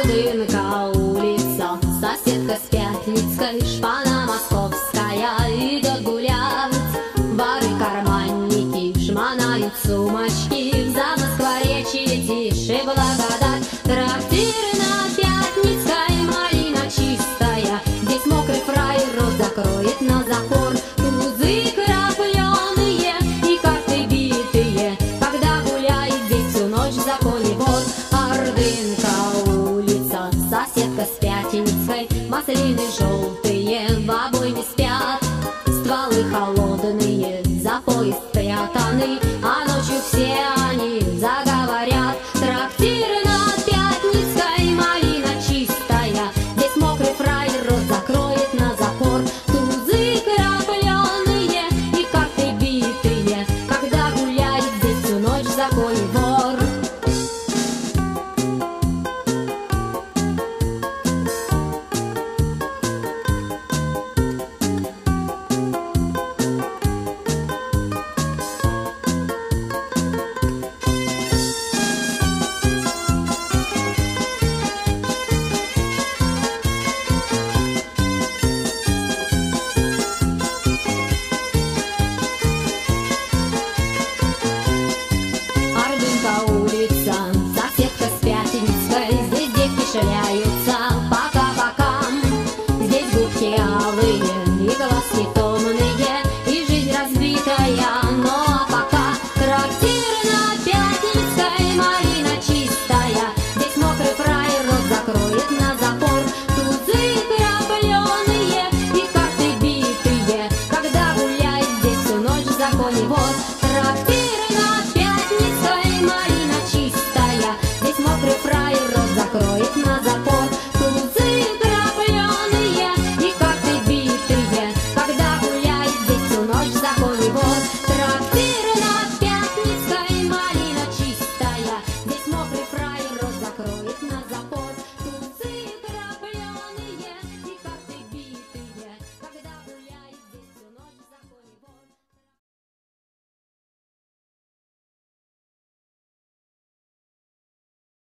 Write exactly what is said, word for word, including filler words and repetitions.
Ордынка улица, соседка с Пятницкой, шпана московская идет гулять. Воры карманники шмонают сумочки, за Москворечье тише благодать. Трактир на Пятницкой, малина чистая, здесь мокрый фраер рот закроет на запор. Тузы крапленые и карты битые, когда гуляет здесь всю ночь в законе вор. Ордынка улица, соседка с Пятницкой, маслины желтые.